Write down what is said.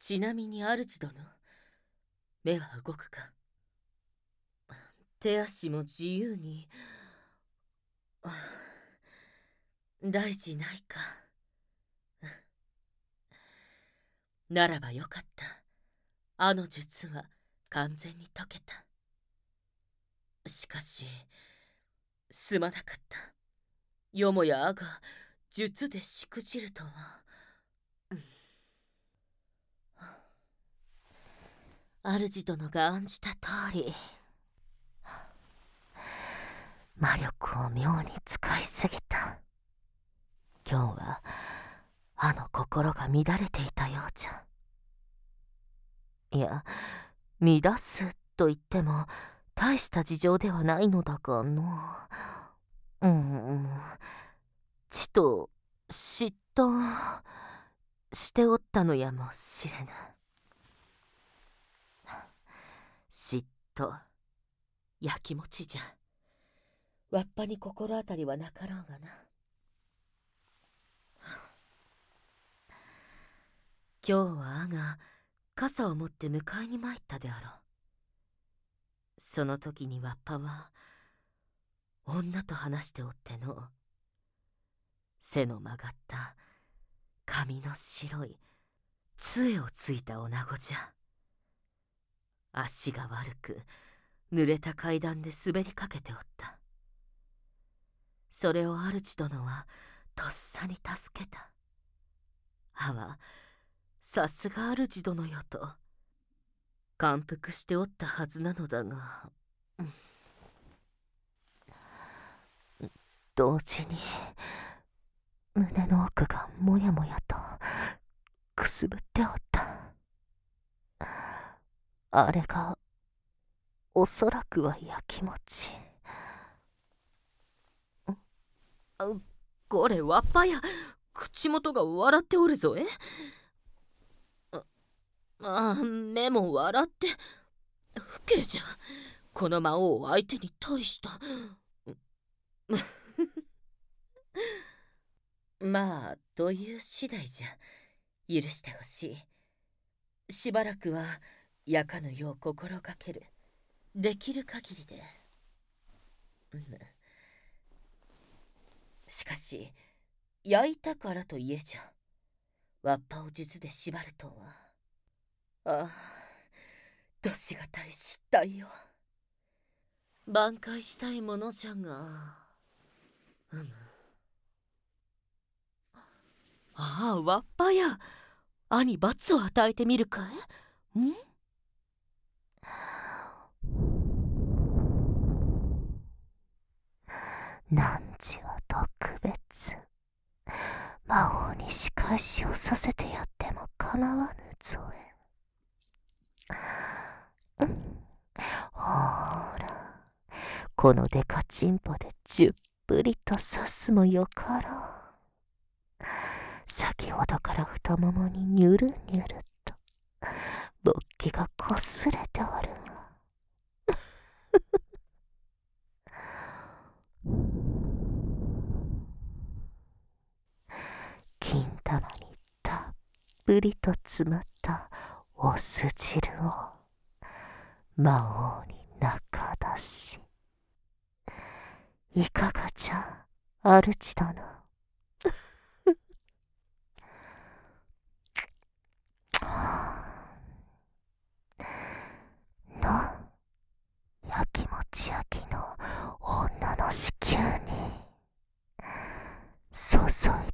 ちなみに主殿、目は動くか？手足も自由に。大事ないか。ならばよかった。あの術は完全に解けた。しかし、すまなかった。よもやあが術でしくじるとは。主殿が案じた通り、魔力を妙に使いすぎた。今日はあの心が乱れていたようじゃ。いや、乱すと言っても大した事情ではないのだがの。ちと嫉妬しておったのやもしれぬ。嫉妬やきもちじゃ。わっぱに心当たりはなかろうがな。今日はあが傘を持って迎えに参ったであろう。その時にわっぱは女と話しておっての。背の曲がった髪の白い杖をついた女子じゃ。足が悪く濡れた階段で滑りかけておった。それを主殿はとっさに助けた。はは、さすが主殿よと感服しておったはずなのだが、同時に胸の奥がもやもやとくすぶっておった。あれがおそらくはやきもち。これわっぱや、口元が笑っておるぞえ。目も笑って。不敬じゃ。この魔王を相手に大した。まあという次第じゃ。許してほしい。しばらくは焼かぬよう心がける。できる限りで。しかし焼いたからといえじゃ、わっぱを術で縛るとは。ああ、どしがたい失態よ。挽回したいものじゃが。ああ、わっぱや。兄罰を与えてみるかい？ 汝は特別。魔王に仕返しをさせてやっても構わぬぞえ。ほら、このデカチンポでじゅっぷりと刺すもよかろう。先ほどから太ももにニュルニュルと勃起がこすれておるわ。金玉にたっぷりと詰まったお酢汁を魔王に中出し。いかがじゃ、主殿。のやきもち焼きの女の子宮に注い